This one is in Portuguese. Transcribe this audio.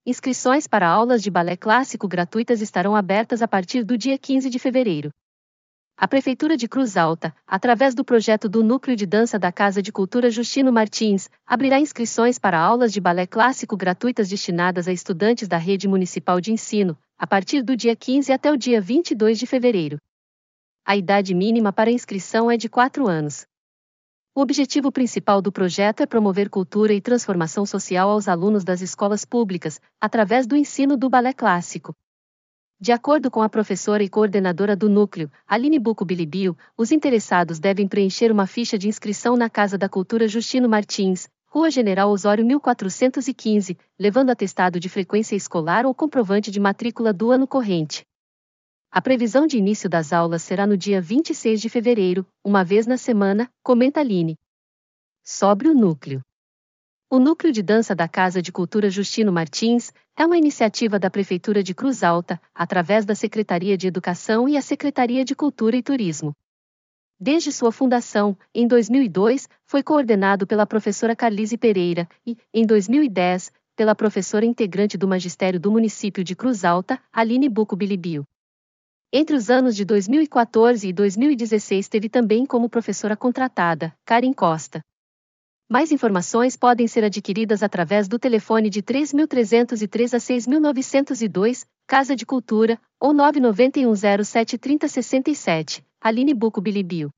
inscrições para aulas de balé clássico gratuitas estarão abertas a partir do dia 15 de fevereiro. A Prefeitura de Cruz Alta, através do projeto do Núcleo de Dança da Casa de Cultura Justino Martins, abrirá inscrições para aulas de balé clássico gratuitas destinadas a estudantes da rede municipal de ensino, a partir do dia 15 até o dia 22 de fevereiro. A idade mínima para inscrição é de 4 anos. O objetivo principal do projeto é promover cultura e transformação social aos alunos das escolas públicas, através do ensino do balé clássico. De acordo com a professora e coordenadora do núcleo, Aline Buco Bilibio, os interessados devem preencher uma ficha de inscrição na Casa da Cultura Justino Martins, Rua General Osório 1415, levando atestado de frequência escolar ou comprovante de matrícula do ano corrente. A previsão de início das aulas será no dia 26 de fevereiro, uma vez na semana, comenta Aline. Sobre o núcleo. O Núcleo de Dança da Casa de Cultura Justino Martins é uma iniciativa da Prefeitura de Cruz Alta, através da Secretaria de Educação e a Secretaria de Cultura e Turismo. Desde sua fundação, em 2002, foi coordenado pela professora Carlise Pereira e, em 2010, pela professora integrante do magistério do município de Cruz Alta, Aline Buco Bilibio. Entre os anos de 2014 e 2016 teve também como professora contratada, Karen Costa. Mais informações podem ser adquiridas através do telefone de 3.303 a 6.902, Casa de Cultura, ou 99107 3067, Aline Buco Bilibio.